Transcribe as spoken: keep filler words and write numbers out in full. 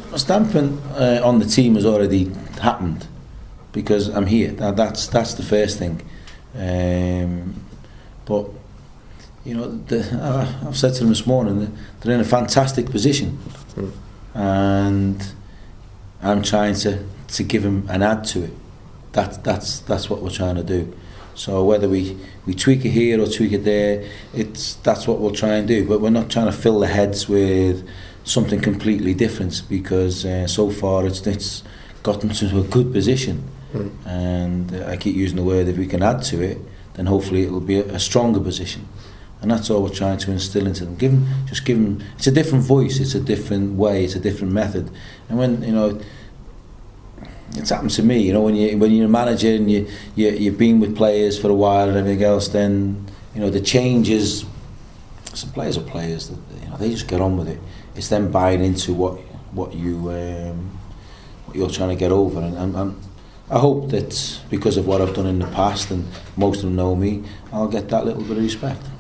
stamping uh, on the team has already happened because I'm here. That, that's that's the first thing. Um, but you know, the, uh, I've said to them this morning, they're in a fantastic position, mm. and I'm trying to, to give them an add to it. That that's that's what we're trying to do. So whether we, we tweak it here or tweak it there, it's that's what we'll try and do. But we're not trying to fill the heads with something completely different, because uh, so far it's it's gotten to a good position, mm. and uh, I keep using the word, if we can add to it, then hopefully it'll be a, a stronger position, and that's all we're trying to instill into them. Give them, just give them. It's a different voice, it's a different way, it's a different method, and when you know. It's happened to me, you know, when you when you're a manager and you, you you've been with players for a while and everything else, then you know the changes. Some players are players that you know they just get on with it. It's them buying into what what you um, what you're trying to get over, and, and, and I hope that because of what I've done in the past, and most of them know me, I'll get that little bit of respect.